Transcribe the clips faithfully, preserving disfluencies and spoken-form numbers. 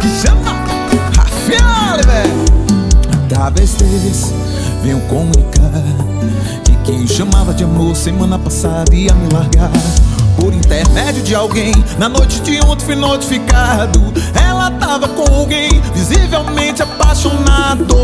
Chama! Afiale, velho! Através deles venho comunicar que quem chamava de amor semana passada ia me largar. Por intermédio de alguém, na noite de ontem fui notificado. Ela tava com alguém, visivelmente apaixonados.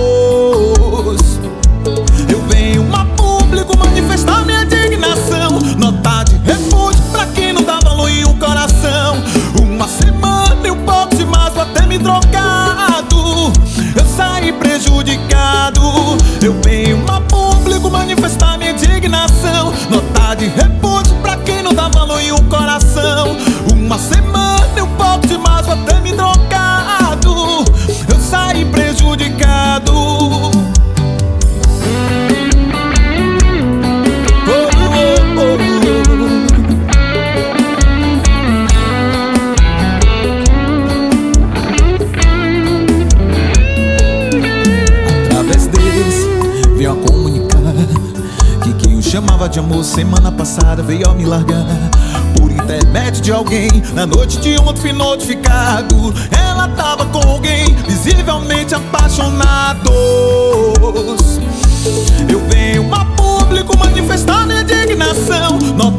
Eu venho a público manifestar minha indignação, nota de repúdio pra quem não dá valor em um coração. Uma semana e um pouco de mais pra ter me trocado, eu saí prejudicado. Eu venho a público manifestar minha indignação, nota de repúdio pra quem não dá valor em um coração. Uma semana e um pouco de mais pra ter me trocado, eu saí prejudicado. Veio a comunicar que quem o chamava de amor semana passada veio a me largar. Por intermédio de alguém, na noite de ontem fui notificado. Ela tava com alguém, visivelmente apaixonados. Eu venho a público manifestar minha indignação,